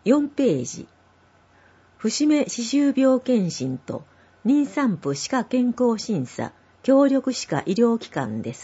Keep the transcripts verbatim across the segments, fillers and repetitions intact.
よんページ。節目歯周病検診と妊産婦歯科健康審査協力歯科医療機関です。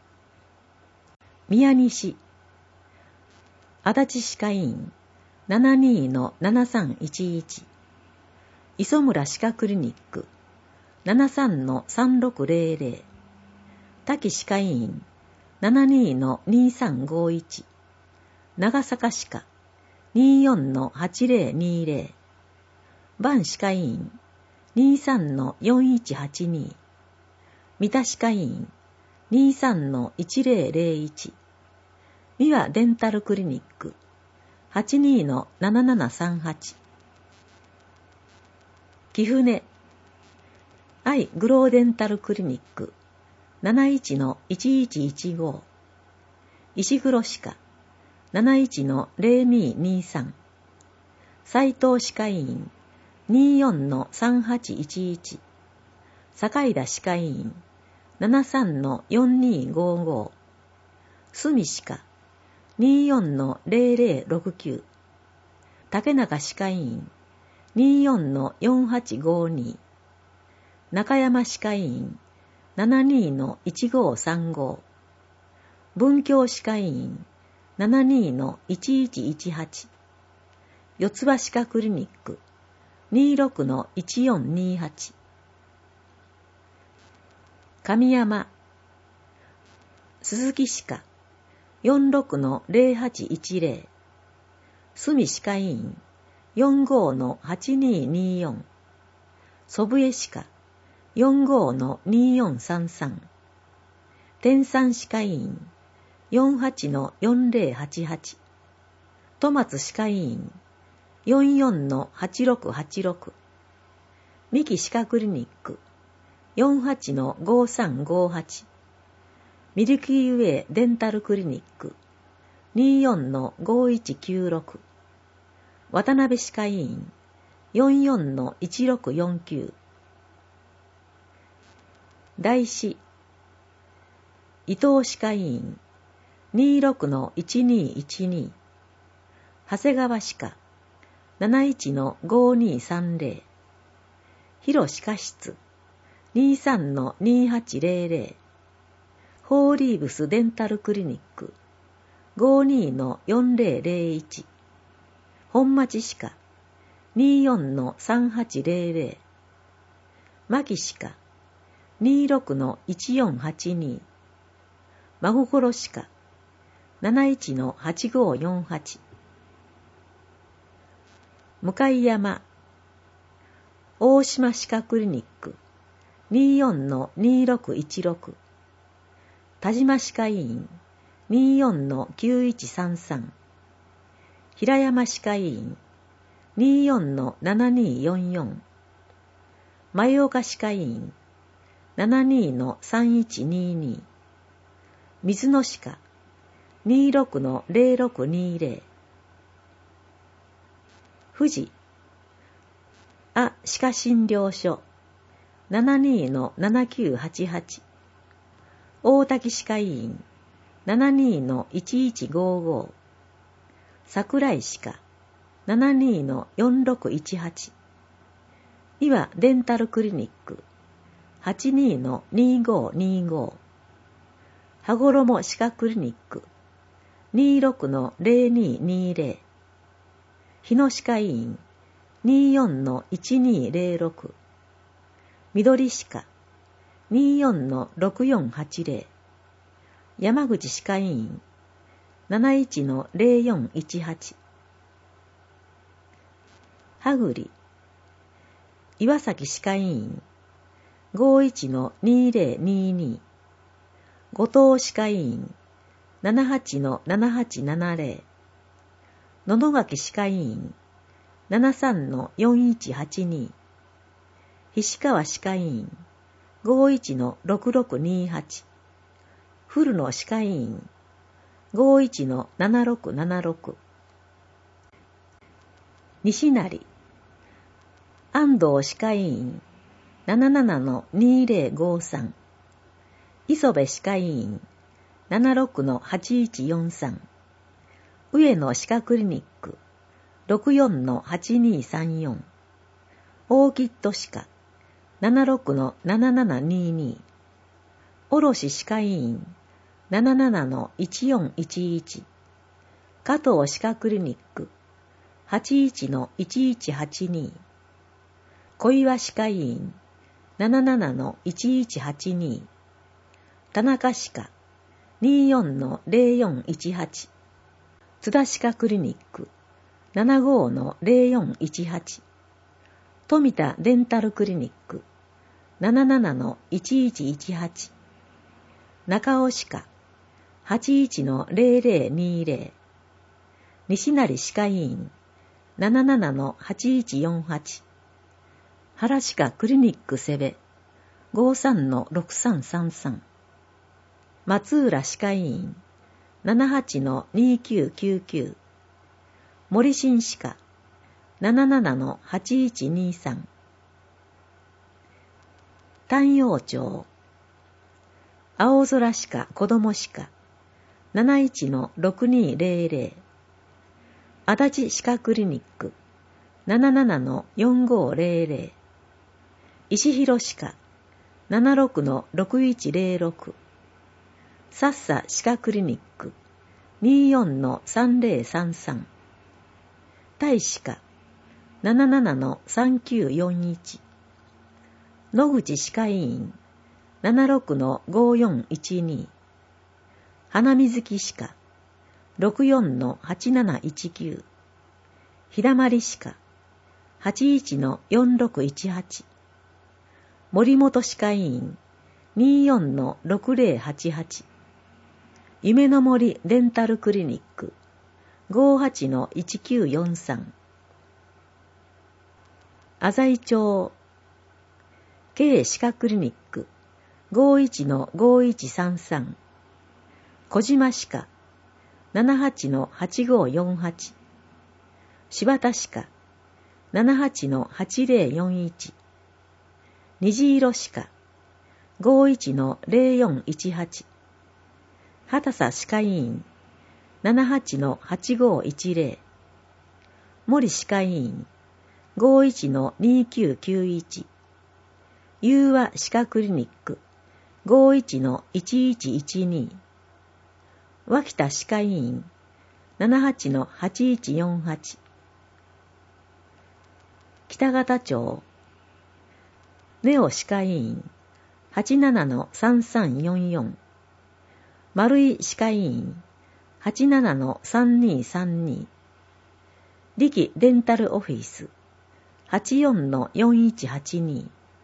宮西足立歯科医院 ななにーのななさんいちいち 磯村歯科クリニック ななさんのさんろくぜろぜろ 滝歯科医院 ななにーのにさんごいち 長坂歯科 にーよんのはちぜろにぜろ 万歯科医院 にさんのよんいちはちに 三田歯科医院 にさんのいちぜろぜろいち 三輪デンタルクリニック はちにーのななななさんはち 貴船愛グローデンタルクリニック なないちのいちいちいちご 石黒歯科 なないちのぜろににさん 斉藤歯科医院 にーよんのさんはちいちいち 坂井田歯科医院 ななさんのよんにごご 住歯科 にーよんのぜろぜろろくきゅう 竹中歯科医院 にーよんのよんはちごに 中山歯科医院 ななにーのいちごさんご 文京歯科医院 ななにーのいちいちいちはち 四つ葉歯科クリニック にーろくのいちよんにはち 神山鈴木歯科 よんろくのぜろはちいちぜろ 住歯科医院 よんごのはちにによん 祖父江歯科 よんごのによんさんさん 天山歯科医院 よんはちのよんぜろはちはち 戸松歯科医院 よんよんのはちろくはちろく 三木歯科クリニック よんはちのごさんごはち ミルキーウェイデンタルクリニック にーよんのごいちきゅうろく 渡辺歯科医院 よんよんのいちろくよんきゅう 大師伊藤歯科医院 にーろくのいちにいちに 長谷川歯科 なないちのごにさんぜろ 広歯科室 にさんのにはちぜろぜろ ホーリーブスデンタルクリニック ごにのよんぜろぜろいち 本町歯科 によんのさんはちぜろぜろ 牧歯科 にろくのいちよんはちに 真心歯科 なないちのはちごよんはち 向山大島歯科クリニック によんのにろくいちろく 田島歯科医院 によんのきゅういちさんさん 平山歯科医院 によんのななによんよん 前岡歯科医院 ななにのさんいちにに 水野歯科 にろくのぜろろくにぜろ 富士あ歯科診療所 ななにのななきゅうはちはち 大滝歯科医院 ななにのいちいちごご 桜井歯科 ななにのよんろくいちはち 岩デンタルクリニック はちにのにごにご 羽衣歯科クリニック にろくのぜろににぜろ 日野歯科医院 によんのいちにぜろろく 緑歯科 によんのろくよんはちぜろ 山口歯科医院 なないちのぜろよんいちはち 羽栗岩崎歯科医院 ごいちのにぜろにに 後藤歯科医院 ななはちのななはちななぜろ 野々垣歯科医院 ななさんのよんいちはちに 菱川歯科医院 ごいちのろくろくにはち 古野歯科医院 ごいちのななろくななろく 西成安藤歯科医院 なななのにぜろごさん 磯部歯科医院 ななろくのはちいちよんさん 上野歯科クリニックろくよんのはちにさんよん。オーキッド歯科ななろくのななななにに。卸歯科医院ななななのいちよんいちいち。加藤歯科クリニックはちいちのいちいちはちに。小岩歯科医院ななななのいちいちはちに。田中歯科にじゅうよんのゼロよんいちはち。津田歯科クリニックななごのゼロよんいちはち。富田デンタルクリニックななななのいちいちいちはち。中尾歯科はちいちのゼロゼロにゼロ。西成歯科医院ななななのはちいちよんはち。原歯科クリニックセベごさんのろくさんさんさん。松浦歯科医院ななはちのにきゅうきゅうきゅう。森新歯科ななななのはちいちにさん。丹陽町青空歯科子ども歯科なないちのろくにゼロゼロ。足立歯科クリニックななななのよんごゼロゼロ。石広歯科ななろくのろくいちゼロろく。さっさ歯科クリニックにじゅうよんのさんゼロさんさん。大歯科ななななのさんきゅうよんいち。野口歯科医院ななろくのごよんいちに。花水木歯科ろくよんのはちなないちきゅう。ひだまり歯科はちいちのよんろくいちはち。森本歯科医院にじゅうよんのろくゼロはちはち。夢の森デンタルクリニックごはちのいちきゅうよんさん。浅井町慶歯科クリニックごいちのごいちさんさん。小島歯科ななはちのはちごよんはち。柴田歯科ななはちのはちゼロよんいち。虹色歯科ごいちのゼロよんいちはち。畑佐歯科医院ななはちのはちごいちゼロ。森歯科医院ごいちのにきゅうきゅういち。友和歯科クリニックごいちのいちいちいちに。脇田歯科医院ななはちのはちいちよんはち。北方町ネオ歯科医院はちななのさんさんよんよん。丸井歯科医院はちななのさんにさんに。力デンタルオフィスはちよんのよんいちはちに。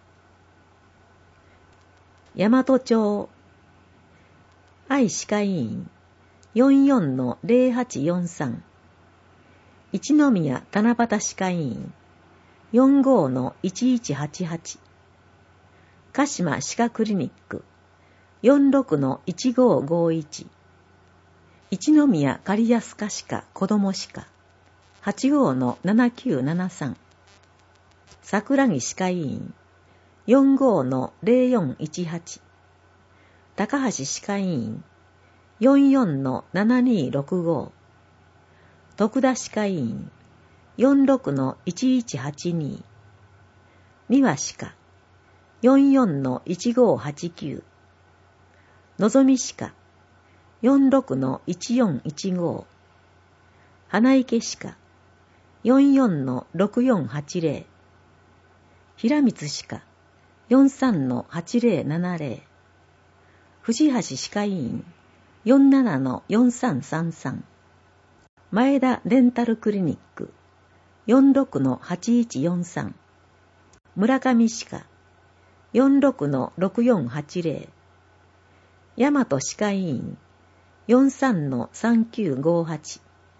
大和町愛歯科医院よんよんのゼロはちよんさん。一宮七夕歯科医院よんごのいちいちはちはち。鹿島歯科クリニックよんろくのいちごごいち。一宮刈安科歯科子ども歯科はちごのななきゅうななさん。桜木歯科医院よんごのゼロよんいちはち。高橋歯科医院よんよんのななにろくご。徳田歯科医院よんろくのいちいちはちに。三輪歯科よんよんのいちごはちきゅう。のぞみ歯科よんろくのいちよんいちご。花池歯科よんよんのろくよんはちゼロ。平光歯科よんさんのはちゼロななゼロ。藤橋歯科医院よんななのよんさんさんさん。前田デンタルクリニックよんろくのはちいちよんさん。村上歯科よんろくのろくよんはちゼロ。大和歯科医院よんさんのさんきゅうごはち。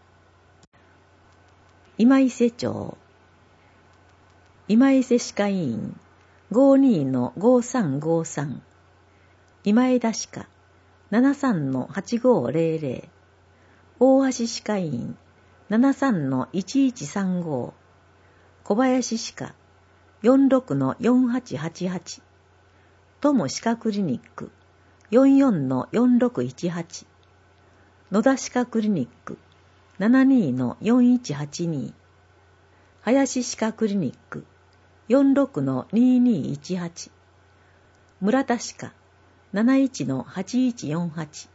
今伊勢町今伊勢歯科医院ごにのごさんごさん。今枝歯科ななさんのはちごゼロゼロ。大橋歯科医院ななさんのいちいちさんご。小林歯科よんろくのよんはちはちはち。友歯科クリニックよんよんのよんろくいちはち。野田歯科クリニックななにのよんいちはちに。 林歯科クリニック よんろくのににいちはち、村田歯科 なないちのはちいちよんはち、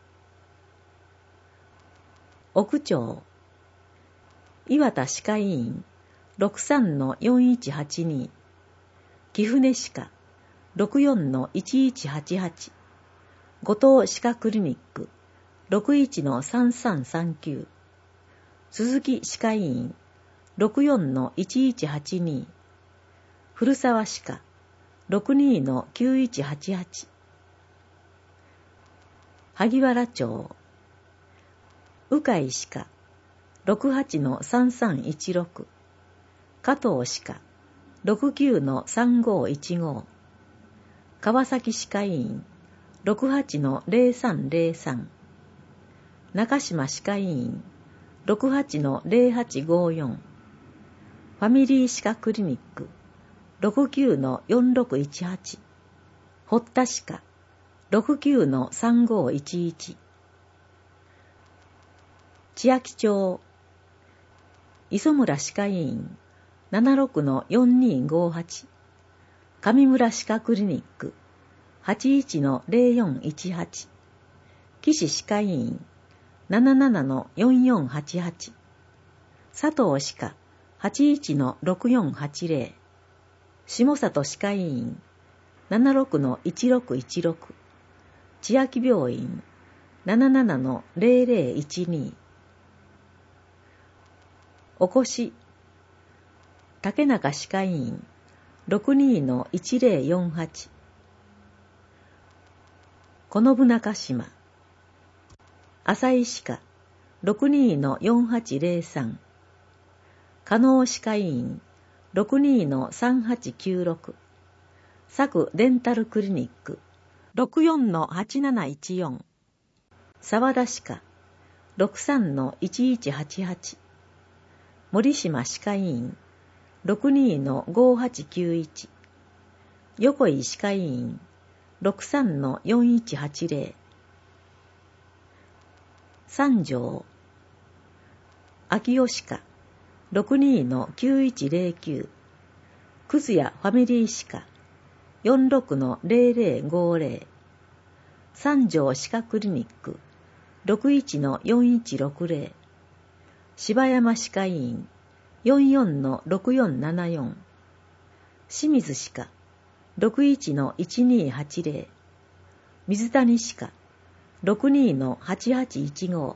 奥町岩田歯科医院 ろくさんのよんいちはちに、貴船歯科 ろくよんのいちいちはちはち、後藤歯科クリニック ろくいちのさんさんさんきゅう、鈴木歯科医院 ろくよんのいちいちはちに、古沢歯科 ろくにのきゅういちはちはち、萩原町鵜飼歯科 ろくはちのさんさんいちろく、加藤歯科 ろくきゅうのさんごいちご、川崎歯科医院 ろくはちのぜろさんぜろさん、中島歯科医院 ろくはちのぜろはちごよん、ファミリー歯科クリニック ろくきゅうのよんろくいちはち、堀田歯科 ろくきゅうのさんごいちいち、千秋町磯村歯科医院 ななろくのよんにごはち、上村歯科クリニック はちいちのぜろよんいちはち、岸歯科医院 なななのよんよんはちはち、佐藤歯科 はちいちのろくよんはちぜろ、下里歯科医院 ななろくのいちろくいちろく、千秋病院 なななのぜろぜろいちに、おこし竹中歯科医院 ろくにのいちぜろよんはち、このぶ中島浅井歯科 ろくにのよんはちぜろさん、加納歯科医院 ろくにのさんはちきゅうろく、佐久デンタルクリニック ろくよんのはちなないちよん、沢田歯科 ろくさんのいちいちはちはち、森島歯科医院 ろくにのごはちきゅういち、横井歯科医院 ろくさんのよんいちはちぜろ、三条秋吉歯科 ろくにのきゅういちぜろきゅう、くずやファミリー歯科 よんろくのぜろぜろごぜろ、三条歯科クリニック ろくいちのよんいちろくぜろ、柴山歯科医院 よんよんのろくよんななよん、清水歯科 ろくいちのいちにはちぜろ、水谷歯科 ろくにのはちはちいちご、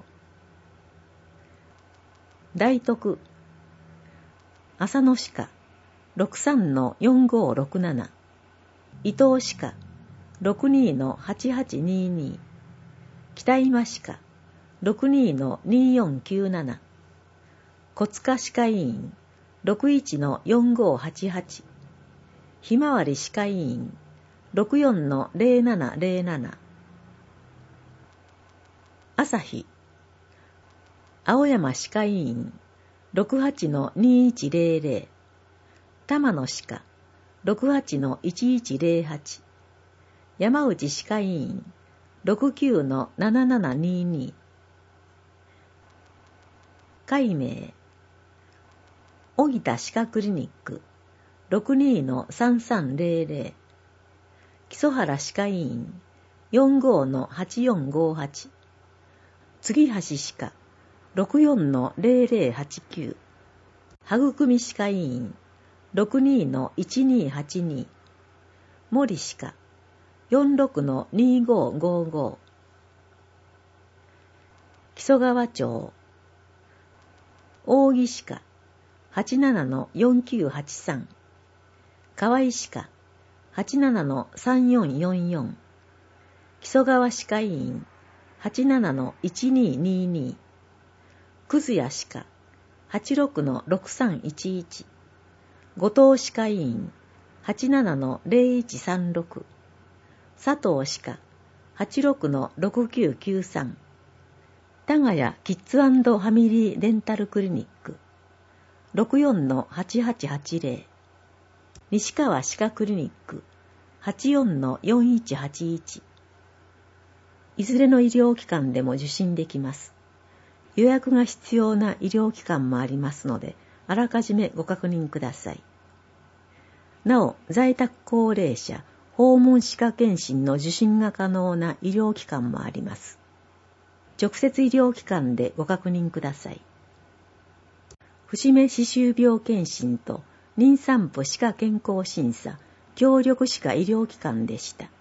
大徳浅野歯科 ろくさんのよんごろくなな、伊東歯科 ろくにのはちはちにに、北今歯科 ろくにのによんきゅうなな、小塚歯科医院 ろくいちのよんごはちはち、ひまわり歯科医院 ろくよんのぜろななぜろなな、朝日青山歯科医院 ろくはちのにいちぜろぜろ、玉野歯科 ろくはちのいちいちぜろはち、山内歯科医院 ろくきゅうのななななにに、海明荻田歯科クリニック ろくにのさんさんぜろぜろ、木曽原歯科医院 よんごのはちよんごはち、杉橋歯科 ろくよんのぜろぜろはちきゅう、育み歯科医院 ろくにのいちにはちに、森歯科 よんろくのにごごご、木曽川町扇歯科 はちななのよんきゅうはちさん、河合歯科 はちななのさんよんよんよん、木曽川歯科医院 はちななのいちににに、くずや歯科 はちろくのろくさんいちいち、後藤歯科医院 はちななのぜろいちさんろく、佐藤歯科 はちろくのろくきゅうきゅうさん、田谷キッズ&ファミリーデンタルクリニック ろくよんのはちはちはちぜろ、西川歯科クリニック はちよんのよんいちはちいち、いずれの医療機関でも受診できます。予約が必要な医療機関もありますので、 あらかじめご確認ください。なお、在宅高齢者、訪問歯科検診の受診が可能な医療機関もあります。直接医療機関でご確認ください。節目歯周病検診と妊産婦歯科健康審査、協力歯科医療機関でした。